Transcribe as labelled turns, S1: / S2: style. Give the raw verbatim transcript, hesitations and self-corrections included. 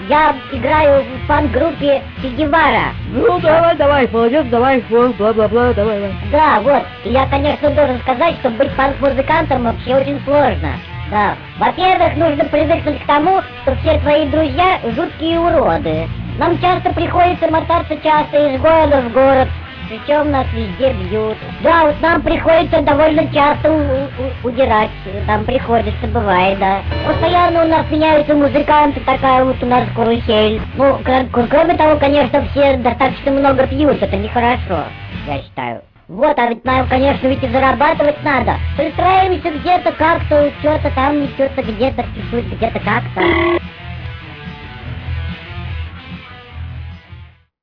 S1: Я играю в панк-группе Че Гевара.
S2: Ну, давай, давай, молодец, давай, вот, бла-бла-бла, давай, давай.
S1: Да, вот. И я, конечно, должен сказать, что быть панк-музыкантом вообще очень сложно. Да. Во-первых, нужно привыкнуть к тому, что все твои друзья жуткие уроды. Нам часто приходится мотаться часто из города в город, причем нас везде бьют. Да, вот нам приходится довольно часто у- у- удирать, там приходится, бывает, да. Постоянно у нас меняются музыканты, такая вот у нас карусель. Ну, кр- кр- кроме того, конечно, все достаточно много пьют, это нехорошо, я считаю. Вот, а ведь нам, конечно, ведь и зарабатывать надо. Пристраиваемся где-то как-то, что-то там, что-то где-то, чуть-чуть, где-то как-то.